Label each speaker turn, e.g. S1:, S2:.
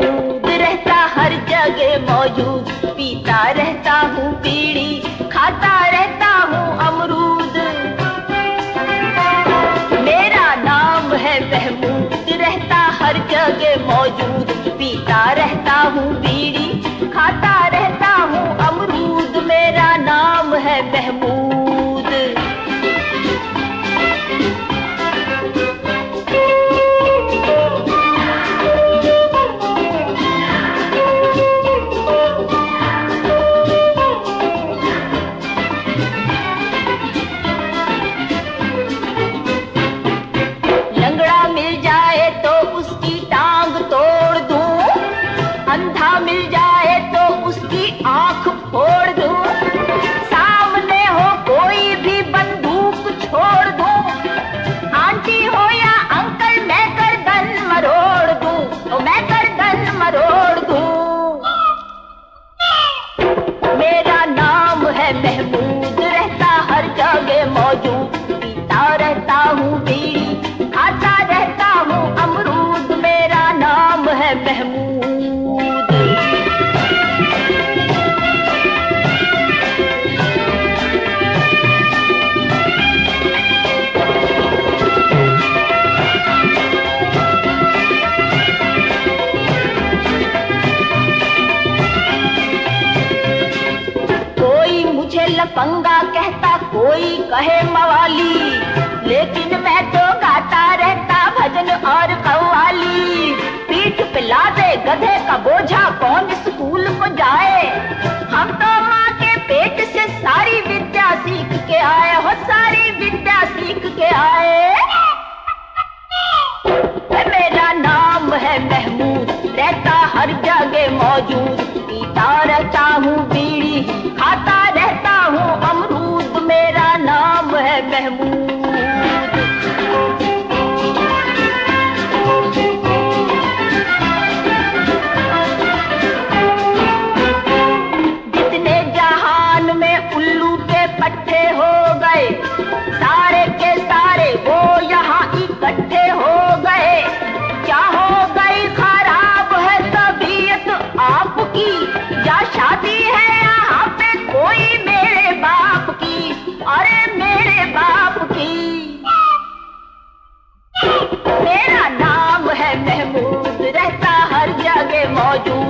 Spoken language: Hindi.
S1: महमूद रहता हर जगह मौजूद, पीता रहता हूँ बीड़ी, खाता रहता हूँ अमरूद। मेरा नाम है महमूद रहता हर जगह मौजूद, पीता रहता हूँ बीड़ी, खाता रहता हूँ अमरूद। मेरा नाम है महमूद। अंधा मिल जाए तो उसकी आंख फोड़ दूं, सामने हो कोई भी बंदूक छोड़ दूं, आंटी हो या अंकल मैं गर्दन मरोड़ दूं, तो मैं गर्दन मरोड़ दूं। मेरा नाम है महमूद रहता हर जगह मौजूद, पीता रहता हूँ बीड़ी, खाता रहता हूँ अमरूद। मेरा नाम है महमूद। लफंगा कहता कोई कहे मवाली, लेकिन मैं तो गाता रहता भजन और कव्वाली। पीठ पे लादे गधे का बोझा कौन स्कूल को जाए, हम तो माँ के पेट से सारी विद्या सीख के आए हो, सारी विद्या सीख के आए। मेरा नाम है महमूद रहता हर जगह मौजूद, पीता रहता हूँ बीड़ी, खाता रहता हूँ अमरूद। मेरा नाम है महमूद। जितने जहान में उल्लू के पट्टे हो गए, सारे के सारे वो यहाँ इकट्ठे हो गए। क्या हो गई खराब है तबीयत आपकी, या शादी है यहाँ पे कोई मेरे बाप की, अरे मेरे बाप की। मेरा नाम है महमूद रहता हर जगह मौजूद,